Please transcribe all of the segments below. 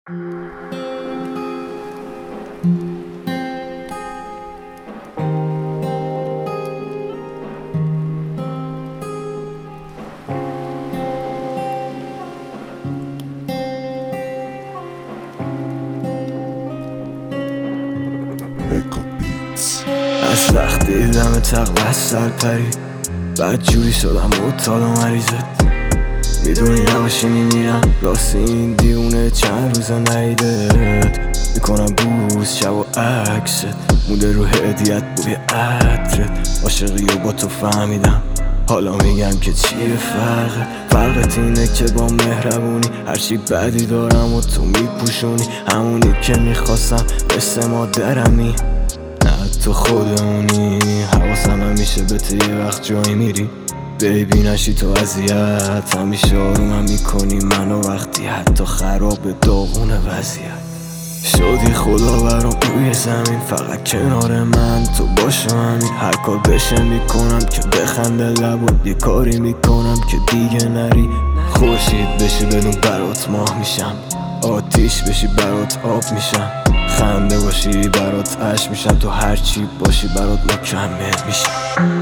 از وقتی دیدم تقل از سر پری بعد جوری شدم مطال و مریضت. میدونی نباشی میمیرم راستی این دیونه چند روز نیدت. میکنم بوز شب و عکست مونده رو هدیت بوی عطرت. عاشقی و با تو فهمیدم حالا میگم که چیه فرقت اینه که با مهربونی هرچی بدی دارم و تو میپوشونی. همونی که میخواستم مثل مادرمی نه تو خودمونی. حواسم همیشه به تو یه وقت جایی میری بیبی نشی تو اذیت. همیشه آرومم میکنی منو وقتی حتی خراب داغون وضعیت. شدی خدا برام روی زمین فقط کنار من تو باشم همین. هر کار بشه میکنم که بخنده لبات یه کاری میکنم که دیگه نری. خورشید بشی بدون برات ماه میشم آتیش بشی برات آب میشم. خنده باشی برات عشق میشم تو هرچی باشی برات مکمل میشم.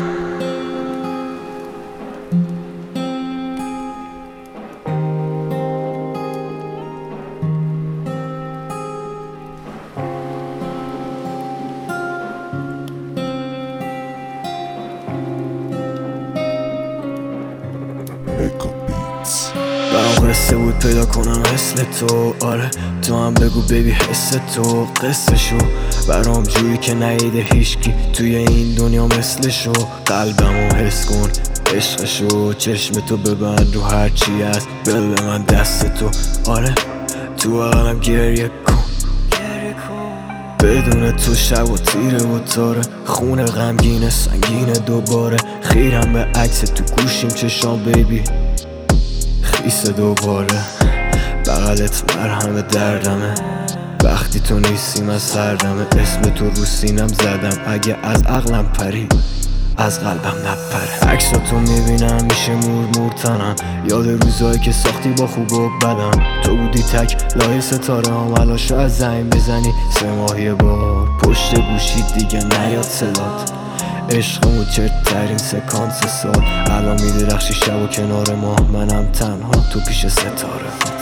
برام قصه بود پیدا کنم مثل تو. آره تو هم بگو بیبی حس تو قصه برام جوری که نیده هیچکی توی این دنیا مثلشو. قلبمو حس کن عشقشو چشم تو ببند رو هرچی هست بده من دست تو. آره تو عالم گریه کن بدون تو شب و تیره و تاره. خونه غمگینه سنگینه دوباره. خیرم به عکس تو گوشیم چشام بیبی خیسه دوباره. بغلت مرهم دردمه وقتی تو نیستی من سردمه. اسم تو رو سینم زدم اگه از عقلم پری از قلبم نپره. عکساتو میبینم میشه مور تنم یاد روزایی که ساختی با خوب و بدم. تو بودی تک لای ستاره هم علاشو از زنگ بزنی 3 ماهی بار پشت گوشی دیگه نیاد صدات. عشقمون چرترین سکانس سال الان میدرخشی شب و کنار ماه منم تنها تو پیش ستاره.